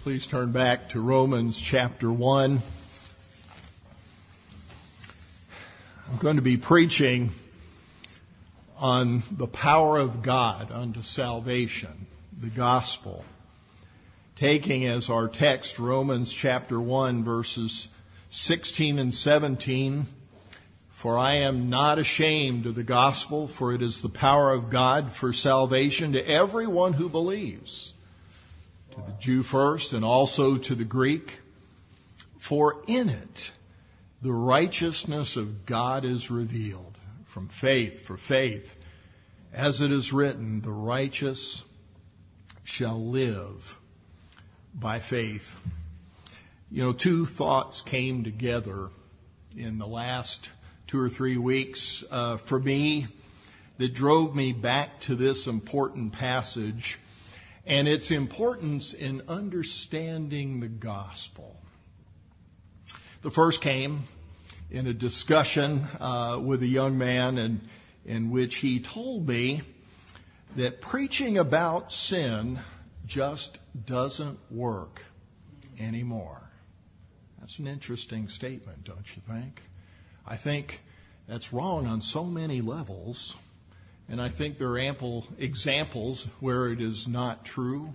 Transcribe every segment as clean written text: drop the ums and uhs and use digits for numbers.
Please turn back to Romans chapter 1. I'm going to be preaching on the power of God unto salvation, the gospel, taking as our text Romans chapter 1, verses 16 and 17. For I am not ashamed of the gospel, for it is the power of God for salvation to everyone who believes, to the Jew first and also to the Greek. For in it the righteousness of God is revealed from faith for faith. As it is written, the righteous shall live by faith. You know, two thoughts came together in the last 2 or 3 weeks for me that drove me back to this important passage and its importance in understanding the gospel. The first came in a discussion with a young man and in which he told me that preaching about sin just doesn't work anymore. That's an interesting statement, don't you think? I think that's wrong on so many levels, and I think there are ample examples where it is not true.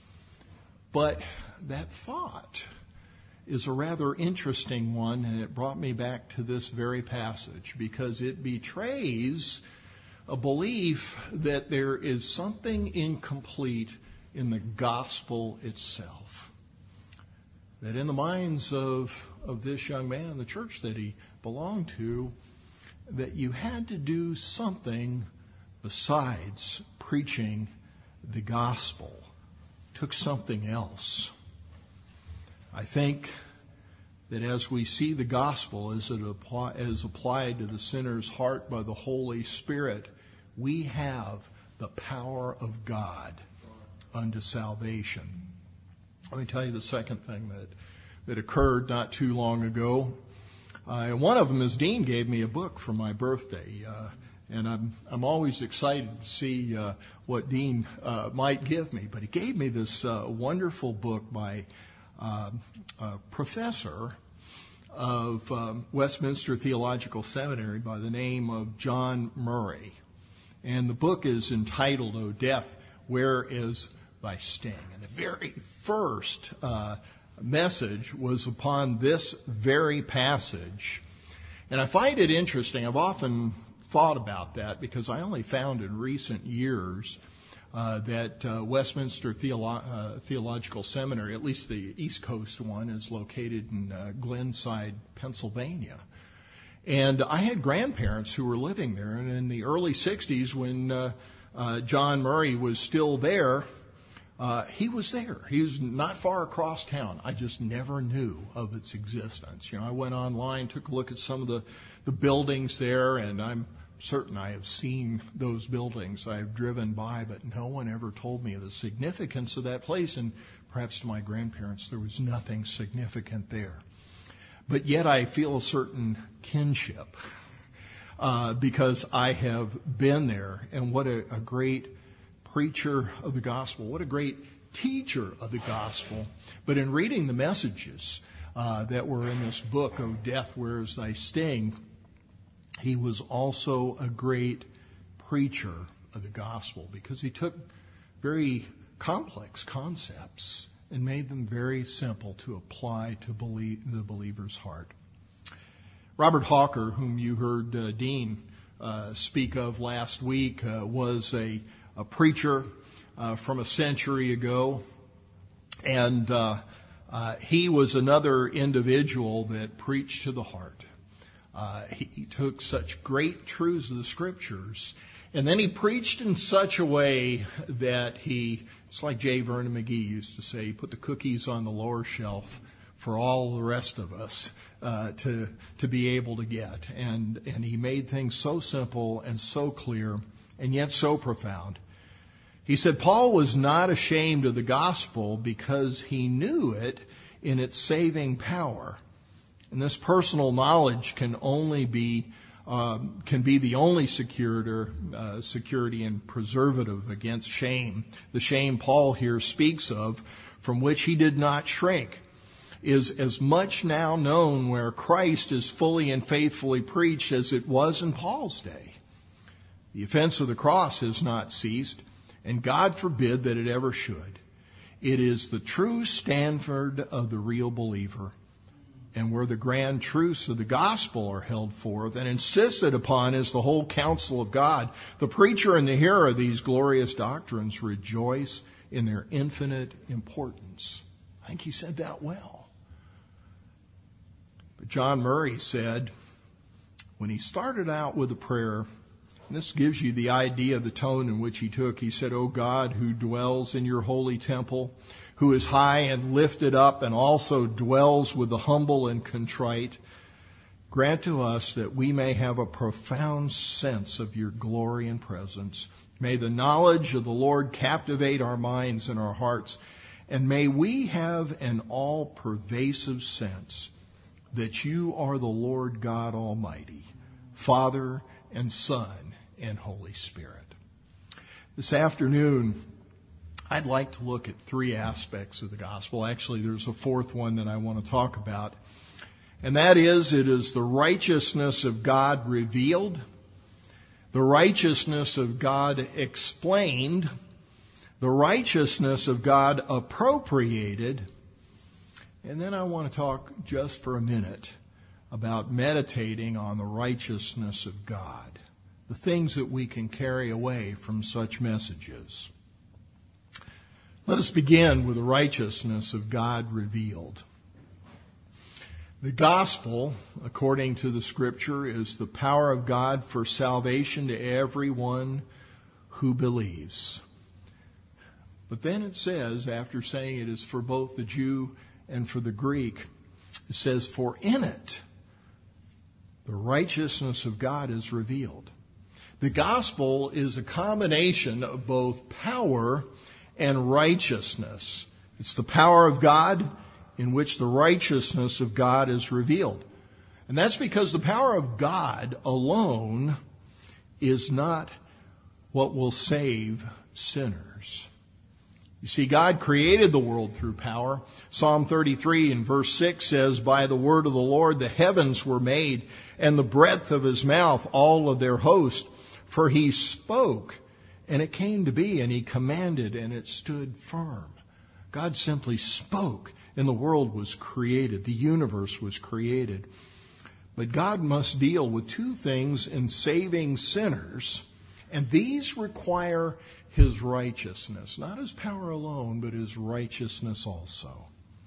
But that thought is a rather interesting one, and it brought me back to this very passage because it betrays a belief that there is something incomplete in the gospel itself. That in the minds of this young man in the church that he belonged to, that you had to do something besides preaching the gospel. Took something else. I think that as we see the gospel as applied to the sinner's heart by the Holy Spirit, we have the power of God unto salvation. Let me tell you the second thing that occurred not too long ago. One of them is Dean gave me a book for my birthday, and I'm always excited to see what Dean might give me. But he gave me this wonderful book by a professor of Westminster Theological Seminary by the name of John Murray. And the book is entitled, O Death, Where is Thy Sting? And the very first message was upon this very passage. And I find it interesting. I've often thought about that because I only found in recent years that Westminster Theological Seminary, at least the East Coast one, is located in Glenside, Pennsylvania. And I had grandparents who were living there. And in the early 60s, when John Murray was still there, he was there. He was not far across town. I just never knew of its existence. You know, I went online, took a look at some of the buildings there, and I'm certain I have seen those buildings. I have driven by, but no one ever told me the significance of that place. And perhaps to my grandparents, there was nothing significant there. But yet I feel a certain kinship because I have been there. And what a great preacher of the gospel, what a great teacher of the gospel. But in reading the messages that were in this book, O Death, Where is Thy Sting? He was also a great preacher of the gospel because he took very complex concepts and made them very simple to apply to the believer's heart. Robert Hawker, whom you heard Dean speak of last week, was a preacher from a century ago, and he was another individual that preached to the heart. He took such great truths of the Scriptures, and then he preached in such a way that it's like J. Vernon McGee used to say, he put the cookies on the lower shelf for all the rest of us to be able to get. And he made things so simple and so clear and yet so profound. He said, Paul was not ashamed of the gospel because he knew it in its saving power. And this personal knowledge can only be can be the only security and preservative against shame. The shame Paul here speaks of, from which he did not shrink, is as much now known where Christ is fully and faithfully preached as it was in Paul's day. The offense of the cross has not ceased, and God forbid that it ever should. It is the true standard of the real believer, and where the grand truths of the gospel are held forth and insisted upon as the whole counsel of God, the preacher and the hearer of these glorious doctrines rejoice in their infinite importance. I think he said that well. But John Murray said, when he started out with a prayer, and this gives you the idea of the tone in which he took, he said, "O God, who dwells in your holy temple, who is high and lifted up and also dwells with the humble and contrite, grant to us that we may have a profound sense of your glory and presence. May the knowledge of the Lord captivate our minds and our hearts, and may we have an all-pervasive sense that you are the Lord God Almighty, Father and Son and Holy Spirit." This afternoon, I'd like to look at three aspects of the gospel. Actually, there's a fourth one that I want to talk about. And that is, it is the righteousness of God revealed, the righteousness of God explained, the righteousness of God appropriated, and then I want to talk just for a minute about meditating on the righteousness of God, the things that we can carry away from such messages. Let us begin with the righteousness of God revealed. The gospel, according to the Scripture, is the power of God for salvation to everyone who believes. But then it says, after saying it is for both the Jew and for the Greek, it says, "For in it the righteousness of God is revealed." The gospel is a combination of both power and righteousness. It's the power of God in which the righteousness of God is revealed. And that's because the power of God alone is not what will save sinners. You see, God created the world through power. Psalm 33 in verse 6 says, "By the word of the Lord the heavens were made, and the breadth of his mouth all of their host. For he spoke, and it came to be, and he commanded, and it stood firm." God simply spoke, and the world was created. The universe was created. But God must deal with two things in saving sinners, and these require his righteousness. Not his power alone, but his righteousness also.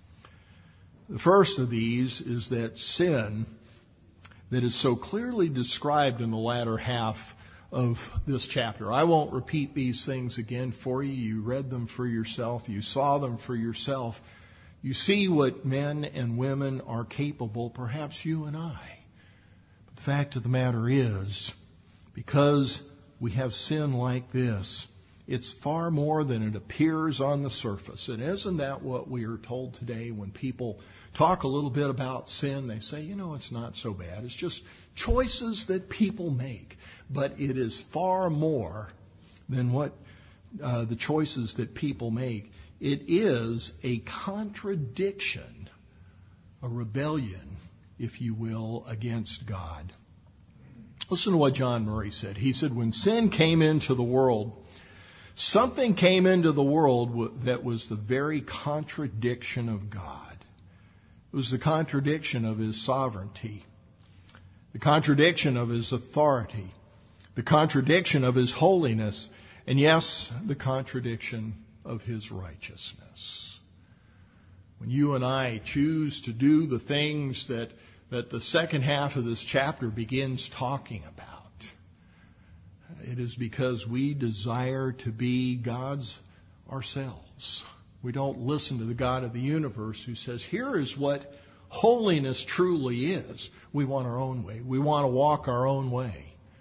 The first of these is that sin that is so clearly described in the latter half of this chapter. I won't repeat these things again for you. You read them for yourself. You saw them for yourself. You see what men and women are capable, perhaps you and I. But the fact of the matter is, because we have sin like this, it's far more than it appears on the surface. And isn't that what we are told today when people talk a little bit about sin? They say, it's not so bad. It's just choices that people make. But it is far more than what the choices that people make. It is a contradiction, a rebellion, if you will, against God. Listen to what John Murray said. He said, when sin came into the world, something came into the world that was the very contradiction of God. It was the contradiction of his sovereignty, the contradiction of his authority, the contradiction of his holiness, and yes, the contradiction of his righteousness. When you and I choose to do the things that the second half of this chapter begins talking about, it is because we desire to be God's ourselves. We don't listen to the God of the universe who says, here is what holiness truly is. We want our own way. We want to walk our own way.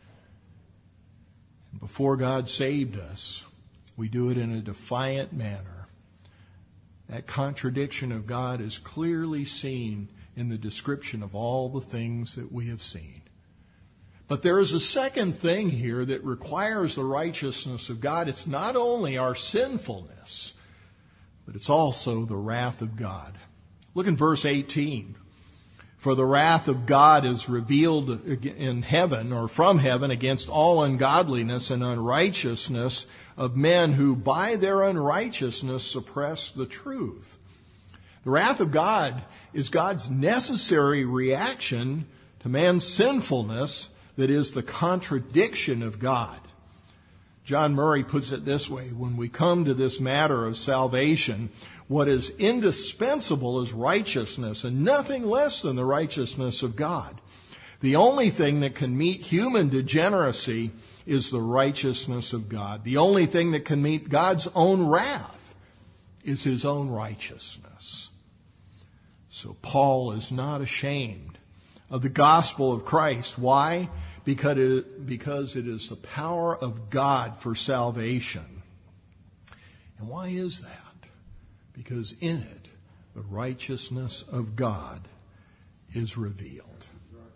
Before God saved us, we do it in a defiant manner. That contradiction of God is clearly seen in the description of all the things that we have seen. But there is a second thing here that requires the righteousness of God. It's not only our sinfulness, but it's also the wrath of God. Look in verse 18. For the wrath of God is revealed in heaven, or from heaven, against all ungodliness and unrighteousness of men who by their unrighteousness suppress the truth. The wrath of God is God's necessary reaction to man's sinfulness, that is the contradiction of God. John Murray puts it this way: when we come to this matter of salvation, what is indispensable is righteousness, and nothing less than the righteousness of God. The only thing that can meet human degeneracy is the righteousness of God. The only thing that can meet God's own wrath is his own righteousness. So Paul is not ashamed of the gospel of Christ. Why? Because it is the power of God for salvation. And why is that? Because in it, the righteousness of God is revealed.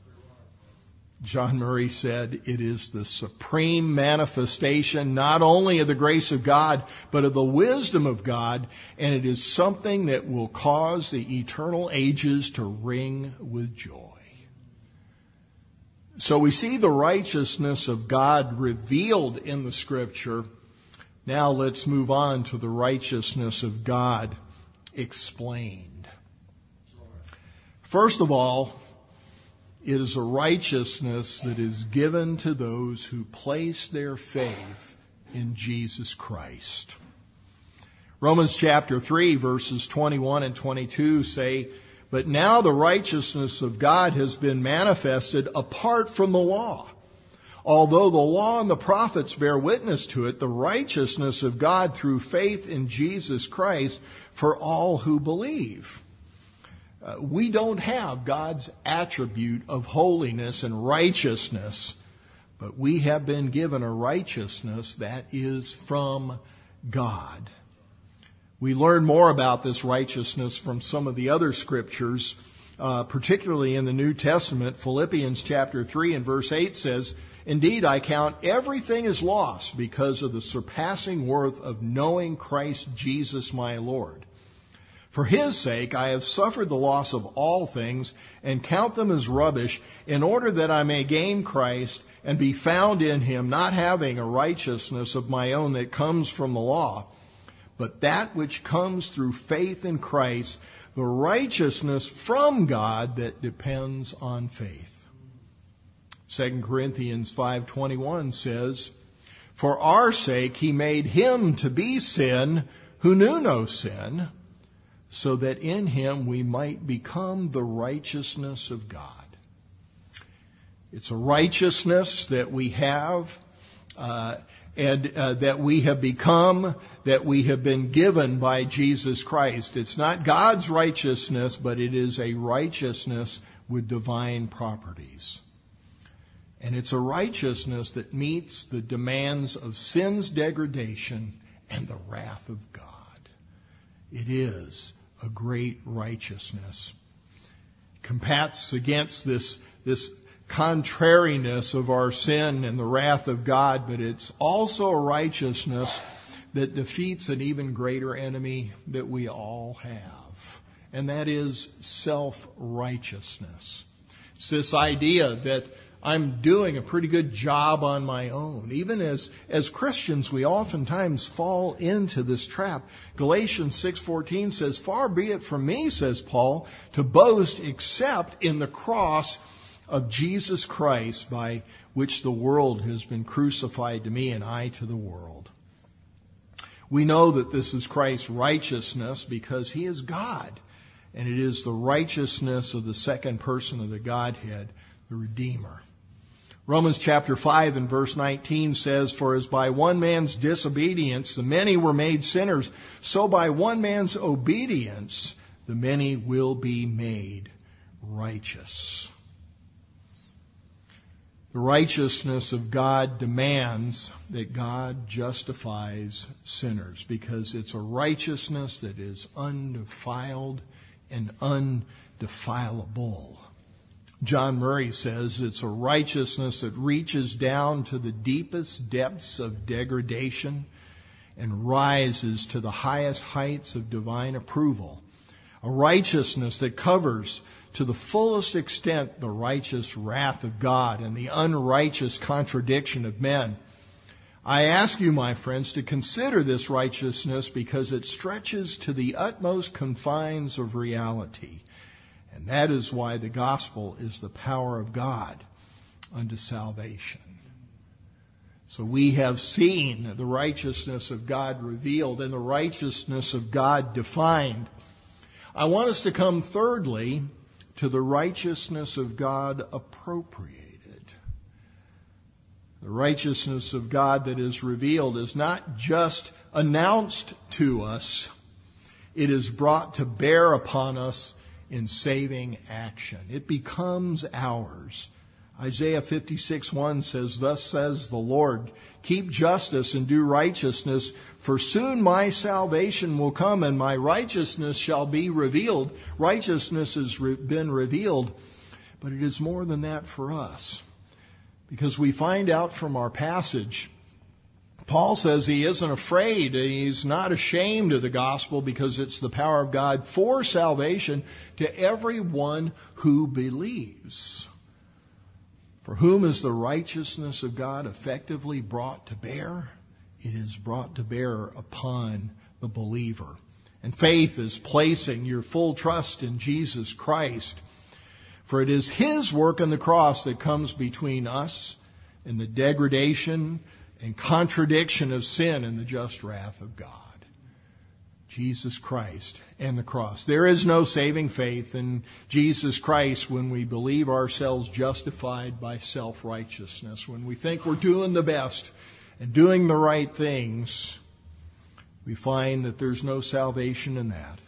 John Murray said, it is the supreme manifestation not only of the grace of God, but of the wisdom of God, and it is something that will cause the eternal ages to ring with joy. So we see the righteousness of God revealed in the Scripture. Now let's move on to the righteousness of God explained. First of all, it is a righteousness that is given to those who place their faith in Jesus Christ. Romans chapter 3, verses 21 and 22 say, but now the righteousness of God has been manifested apart from the law. Although the law and the prophets bear witness to it, the righteousness of God through faith in Jesus Christ for all who believe. We don't have God's attribute of holiness and righteousness, but we have been given a righteousness that is from God. We learn more about this righteousness from some of the other scriptures, particularly in the New Testament. Philippians chapter 3 and verse 8 says, indeed, I count everything as loss because of the surpassing worth of knowing Christ Jesus my Lord. For his sake I have suffered the loss of all things and count them as rubbish, in order that I may gain Christ and be found in him, not having a righteousness of my own that comes from the law, but that which comes through faith in Christ, the righteousness from God that depends on faith. 2 Corinthians 5:21 says, for our sake he made him to be sin who knew no sin, so that in him we might become the righteousness of God. It's a righteousness that we have, that we have become, that we have been given by Jesus Christ. It's not God's righteousness, but it is a righteousness with divine properties. And it's a righteousness that meets the demands of sin's degradation and the wrath of God. It is a great righteousness. Combats against this contrariness of our sin and the wrath of God, but it's also a righteousness that defeats an even greater enemy that we all have, and that is self-righteousness. It's this idea that I'm doing a pretty good job on my own. Even as Christians, we oftentimes fall into this trap. Galatians 6:14 says, far be it from me, says Paul, to boast except in the cross of Jesus Christ, by which the world has been crucified to me and I to the world. We know that this is Christ's righteousness because he is God, and it is the righteousness of the second person of the Godhead, the Redeemer. Romans chapter 5 and verse 19 says, for as by one man's disobedience the many were made sinners, so by one man's obedience the many will be made righteous. The righteousness of God demands that God justifies sinners, because it's a righteousness that is undefiled and undefilable. John Murray says it's a righteousness that reaches down to the deepest depths of degradation and rises to the highest heights of divine approval. A righteousness that covers to the fullest extent the righteous wrath of God and the unrighteous contradiction of men. I ask you, my friends, to consider this righteousness because it stretches to the utmost confines of reality. And that is why the gospel is the power of God unto salvation. So we have seen the righteousness of God revealed and the righteousness of God defined. I want us to come thirdly to the righteousness of God appropriated. The righteousness of God that is revealed is not just announced to us, it is brought to bear upon us in saving action. It becomes ours. Isaiah 56:1 says, "Thus says the Lord, keep justice and do righteousness, for soon my salvation will come and my righteousness shall be revealed." Righteousness has been revealed, but it is more than that for us. Because we find out from our passage, Paul says he isn't afraid. He's not ashamed of the gospel because it's the power of God for salvation to everyone who believes. For whom is the righteousness of God effectively brought to bear? It is brought to bear upon the believer. And faith is placing your full trust in Jesus Christ. For it is His work on the cross that comes between us and the degradation and contradiction of sin and the just wrath of God. Jesus Christ and the cross. There is no saving faith in Jesus Christ when we believe ourselves justified by self-righteousness. When we think we're doing the best and doing the right things, we find that there's no salvation in that.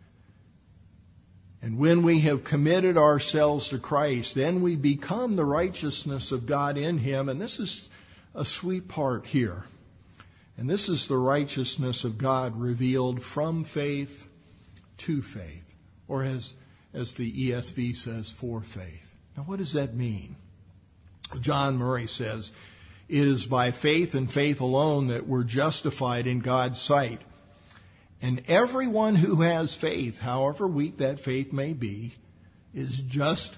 And when we have committed ourselves to Christ, then we become the righteousness of God in Him. And this is a sweet part here. And this is the righteousness of God revealed from faith to faith. Or as the ESV says, for faith. Now what does that mean? John Murray says, it is by faith and faith alone that we're justified in God's sight. And everyone who has faith, however weak that faith may be, is just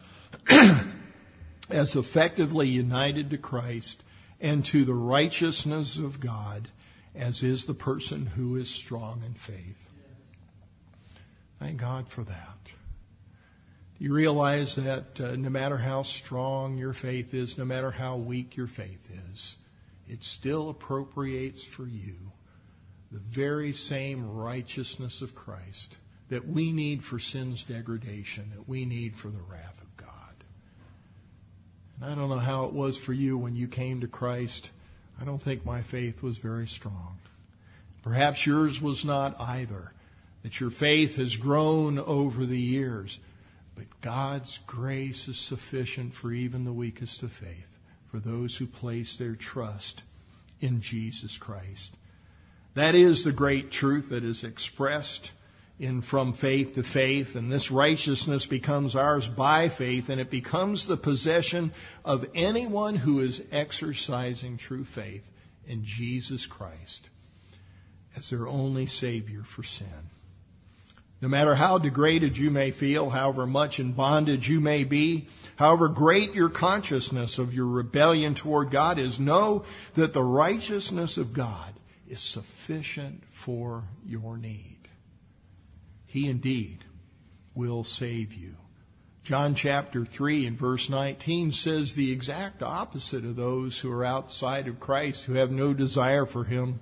as effectively united to Christ and to the righteousness of God as is the person who is strong in faith. Thank God for that. Do you realize that no matter how strong your faith is, no matter how weak your faith is, it still appropriates for you the very same righteousness of Christ that we need for sin's degradation, that we need for the wrath of God. And I don't know how it was for you when you came to Christ. I don't think my faith was very strong. Perhaps yours was not either, that your faith has grown over the years. But God's grace is sufficient for even the weakest of faith, for those who place their trust in Jesus Christ. That is the great truth that is expressed in from faith to faith, and this righteousness becomes ours by faith, and it becomes the possession of anyone who is exercising true faith in Jesus Christ as their only Savior for sin. No matter how degraded you may feel, however much in bondage you may be, however great your consciousness of your rebellion toward God is, know that the righteousness of God is sufficient for your need. He indeed will save you. John chapter 3 and verse 19 says the exact opposite of those who are outside of Christ, who have no desire for Him.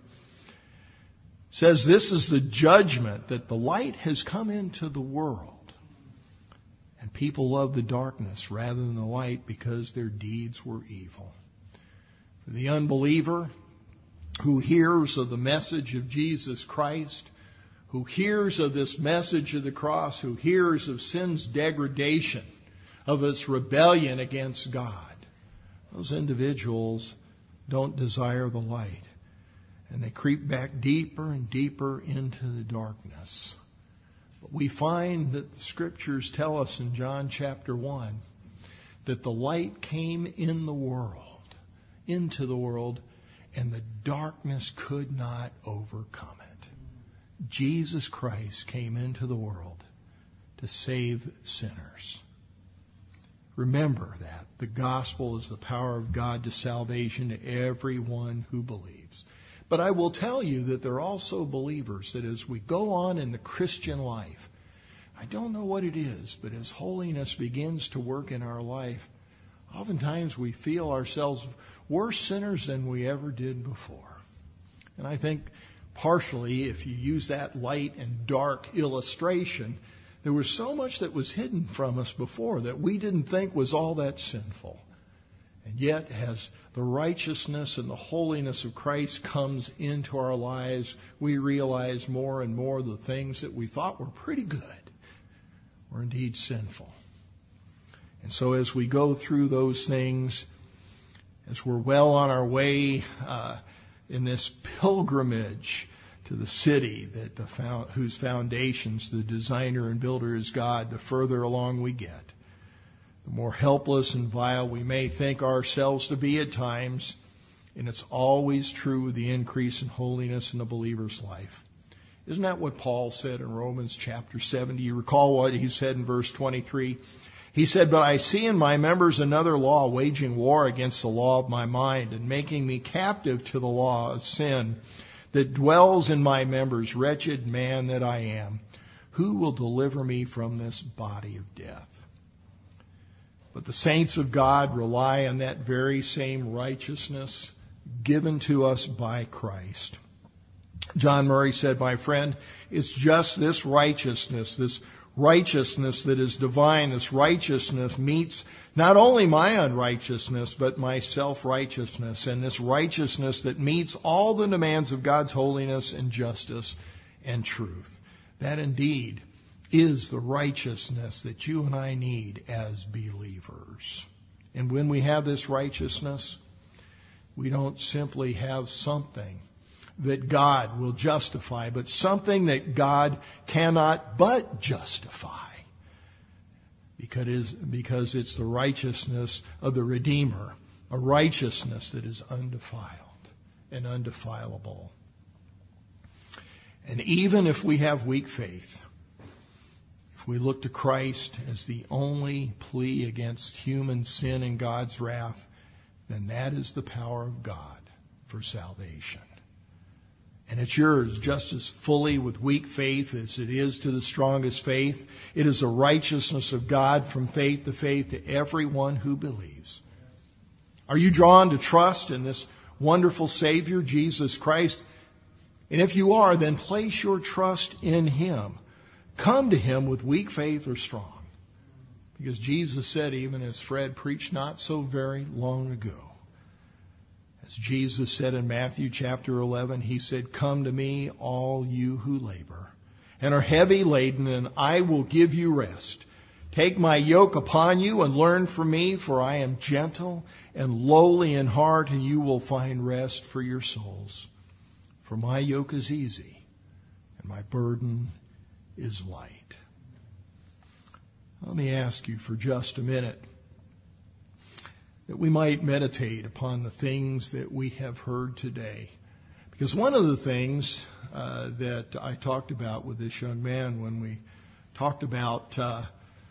It says this is the judgment, that the light has come into the world, and people love the darkness rather than the light because their deeds were evil. For the unbeliever who hears of the message of Jesus Christ, who hears of this message of the cross, who hears of sin's degradation, of its rebellion against God, those individuals don't desire the light. And they creep back deeper and deeper into the darkness. But we find that the Scriptures tell us in John chapter 1 that the light came into the world, and the darkness could not overcome it. Jesus Christ came into the world to save sinners. Remember that. The gospel is the power of God to salvation to everyone who believes. But I will tell you that there are also believers that as we go on in the Christian life, I don't know what it is, but as holiness begins to work in our life, oftentimes we feel ourselves worse sinners than we ever did before. And I think partially, if you use that light and dark illustration, there was so much that was hidden from us before that we didn't think was all that sinful. And yet, as the righteousness and the holiness of Christ comes into our lives, we realize more and more the things that we thought were pretty good were indeed sinful. And so as we go through those things, as we're well on our way in this pilgrimage to the city whose foundations the designer and builder is God, the further along we get, the more helpless and vile we may think ourselves to be at times. And it's always true with the increase in holiness in the believer's life. Isn't that what Paul said in Romans chapter 7? Do you recall what he said in verse 23? He said, "But I see in my members another law, waging war against the law of my mind and making me captive to the law of sin that dwells in my members. Wretched man that I am, who will deliver me from this body of death?" But the saints of God rely on that very same righteousness given to us by Christ. John Murray said, "My friend, it's just this righteousness that is divine. This righteousness meets not only my unrighteousness, but my self-righteousness, and this righteousness that meets all the demands of God's holiness and justice and truth. That indeed is the righteousness that you and I need as believers. And when we have this righteousness, we don't simply have something that God will justify, but something that God cannot but justify, because it's the righteousness of the Redeemer, a righteousness that is undefiled and undefilable. And even if we have weak faith, if we look to Christ as the only plea against human sin and God's wrath, then that is the power of God for salvation. And it's yours just as fully with weak faith as it is to the strongest faith. It is a righteousness of God from faith to everyone who believes. Are you drawn to trust in this wonderful Savior, Jesus Christ? And if you are, then place your trust in Him. Come to Him with weak faith or strong. Because Jesus said, even as Fred preached not so very long ago, as Jesus said in Matthew chapter 11, He said, "Come to me, all you who labor and are heavy laden, and I will give you rest. Take my yoke upon you and learn from me, for I am gentle and lowly in heart, and you will find rest for your souls. For my yoke is easy and my burden is light." Let me ask you for just a minute that we might meditate upon the things that we have heard today. Because one of the things that I talked about with this young man when we talked about the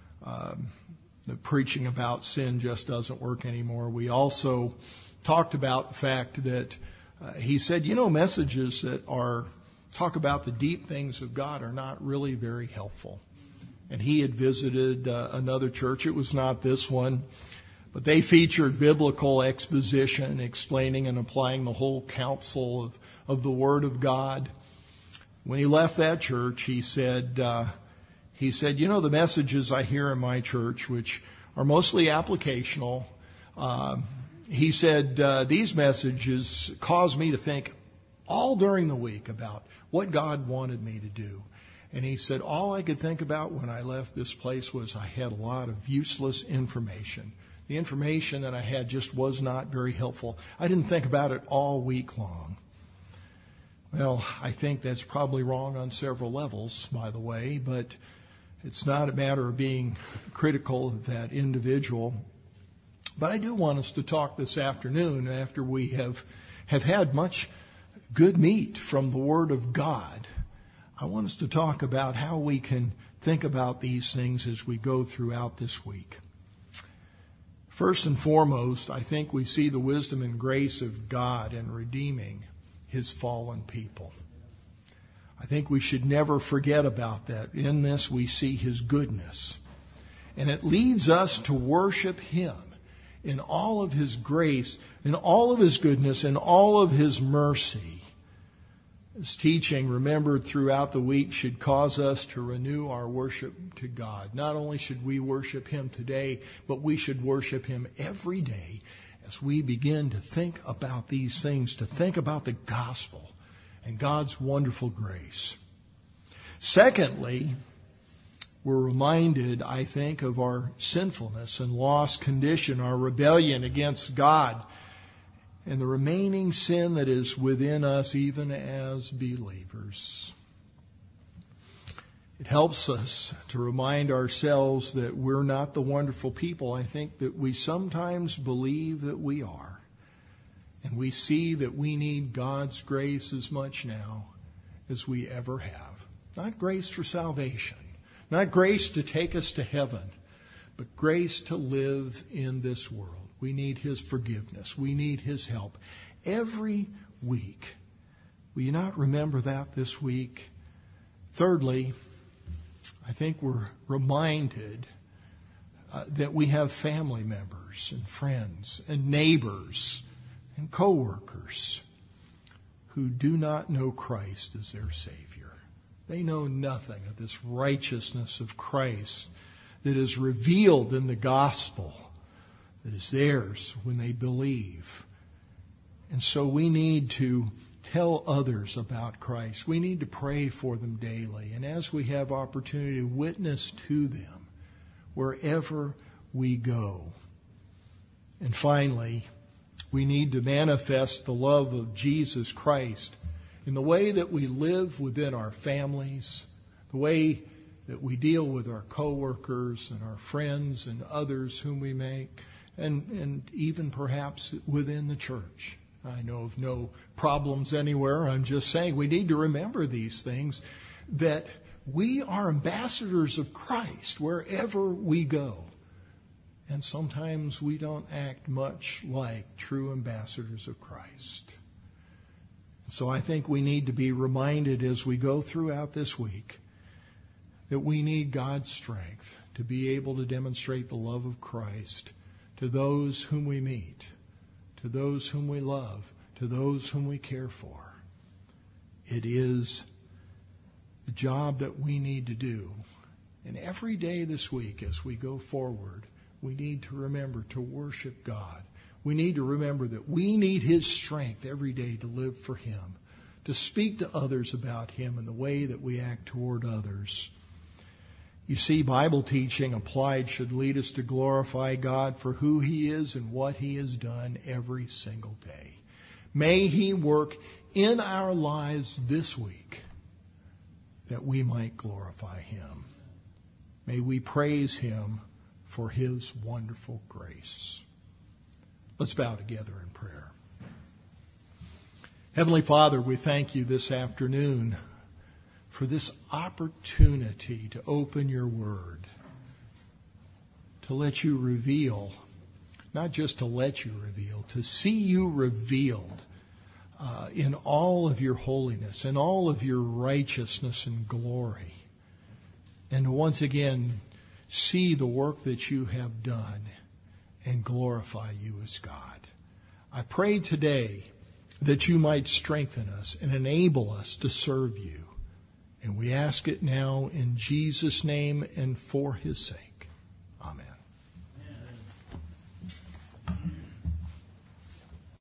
preaching about sin just doesn't work anymore, we also talked about the fact that he said, messages that talk about the deep things of God are not really very helpful. And he had visited another church. It was not this one. But they featured biblical exposition, explaining and applying the whole counsel of the Word of God. When he left that church, he said, the messages I hear in my church, which are mostly applicational, he said, these messages cause me to think all during the week about what God wanted me to do. And he said, all I could think about when I left this place was I had a lot of useless information. The information that I had just was not very helpful. I didn't think about it all week long. Well, I think that's probably wrong on several levels, by the way, but it's not a matter of being critical of that individual. But I do want us to talk this afternoon, after we have had much good meat from the Word of God. I want us to talk about how we can think about these things as we go throughout this week. First and foremost, I think we see the wisdom and grace of God in redeeming His fallen people. I think we should never forget about that. In this we see His goodness. And it leads us to worship Him in all of His grace, in all of His goodness, in all of His mercy. This teaching, remembered throughout the week, should cause us to renew our worship to God. Not only should we worship Him today, but we should worship Him every day as we begin to think about these things, to think about the gospel and God's wonderful grace. Secondly, we're reminded, I think, of our sinfulness and lost condition, our rebellion against God, and the remaining sin that is within us even as believers. It helps us to remind ourselves that we're not the wonderful people I think that we sometimes believe that we are. And we see that we need God's grace as much now as we ever have. Not grace for salvation, not grace to take us to heaven, but grace to live in this world. We need His forgiveness. We need His help every week. Will you not remember that this week? Thirdly, I think we're reminded that we have family members and friends and neighbors and co-workers who do not know Christ as their Savior. They know nothing of this righteousness of Christ that is revealed in the gospel, that is theirs when they believe. And so we need to tell others about Christ. We need to pray for them daily. And as we have opportunity, witness to them wherever we go. And finally, we need to manifest the love of Jesus Christ in the way that we live within our families, the way that we deal with our coworkers and our friends and others whom we make, and even perhaps within the church. I know of no problems anywhere. I'm just saying we need to remember these things, that we are ambassadors of Christ wherever we go. And sometimes we don't act much like true ambassadors of Christ. So I think we need to be reminded as we go throughout this week that we need God's strength to be able to demonstrate the love of Christ to those whom we meet, to those whom we love, to those whom we care for. It is the job that we need to do. And every day this week as we go forward, we need to remember to worship God. We need to remember that we need His strength every day to live for Him, to speak to others about Him in the way that we act toward others. You see, Bible teaching applied should lead us to glorify God for who He is and what He has done every single day. May He work in our lives this week that we might glorify Him. May we praise Him for His wonderful grace. Let's bow together in prayer. Heavenly Father, we thank You this afternoon for this opportunity to open Your Word, to let You reveal, not just to let You reveal, to see You revealed in all of Your holiness, in all of Your righteousness and glory, and once again see the work that You have done and glorify You as God. I pray today that You might strengthen us and enable us to serve You. And we ask it now in Jesus' name and for His sake.